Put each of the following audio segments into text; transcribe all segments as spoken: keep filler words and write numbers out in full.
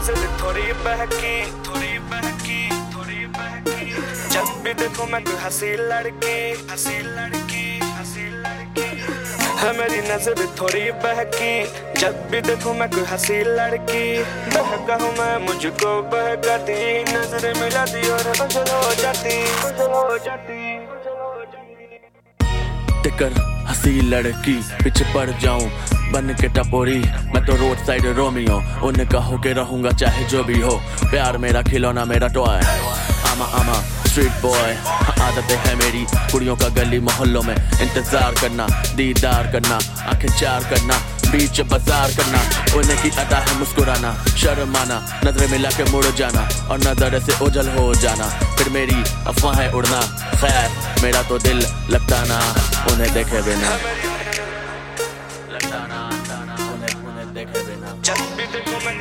नजर थोड़ी बहकी थोड़ी बहकी थोड़ी बहकी, जब भी देखो मैं कोई हंसी लड़की हंसी लड़की हंसी लड़की, है मेरी नजर थोड़ी बहकी, जब भी देखो मैं कोई हंसी लड़की, बहका हूँ मैं मुझको बहकाती, नजर मिलाती और गुजर हो जाती गुजर हो जाती। टिकर हंसी लड़की पीछे पड़ जाऊं बन के टपोरी, मैं तो रोड साइड रोमियो, उन्हें कहो के रहूंगा चाहे जो भी हो, प्यार मेरा खिलौना मेरा टॉय, आमा आमा स्ट्रीट बॉय, आदतें है मेरी कुड़ियों का गली मोहल्लों में इंतजार करना, दीदार करना, आंखें चार करना, बीच बाजार करना, उन्हें की अदा है मुस्कुराना, शर्माना, नजरें मिला के मुड़ जाना और नजर से ओझल हो जाना, फिर मेरी अफवाहें उड़ना, खैर मेरा तो दिल लगता ना उन्हें देखे बिना, लगता ना उन्हें उन्हें देखे बिना, जब भी देखो मैं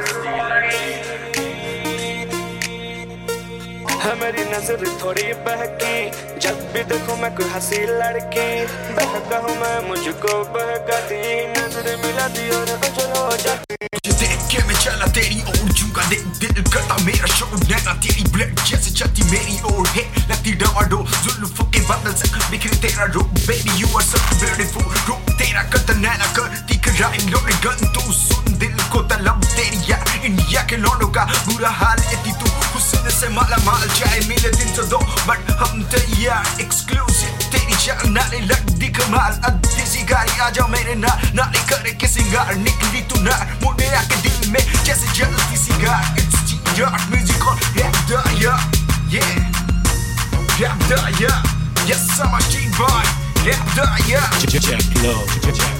है मेरी नजर थोड़ी बहकी, जब भी देखो मैं कोई हंसी लड़की, बहका हूँ मैं मुझको बहकाती, नजर मिलाती और गुजर हो जाती। देख के मैं चला तेरी ओर, झुका दे दिल करता मेरा शोर, नैना तेरी ब्लड जैसे चलती मेरी ओर है, लगती डमाडोल जुल्फों के बादल से बिखरे तेरा रूप, baby you are so beautiful, रूप तेरा कतल नैना करती क्राइम, लोड गन तू सुन दिल को तलब तेरी यार, इंडिया के लौंडों का बुरा हाल है तू, हुस्न से माला माल चाहे मिले दिन तो दो, बट हम तैयार एक्सक्लूसिव तेरी चाल, नाले लगती कमाल, अद्दी सी गाड़ी आ जाओ मेरे नाल, नाले करे के सिंगार, निकली तू नार मुझे आके दिल में जैसे जलती cigar, it's G-Yard music on Rap Daya, yeah Rap Daya, yes I'm a street boy, Rap Daya, check low, check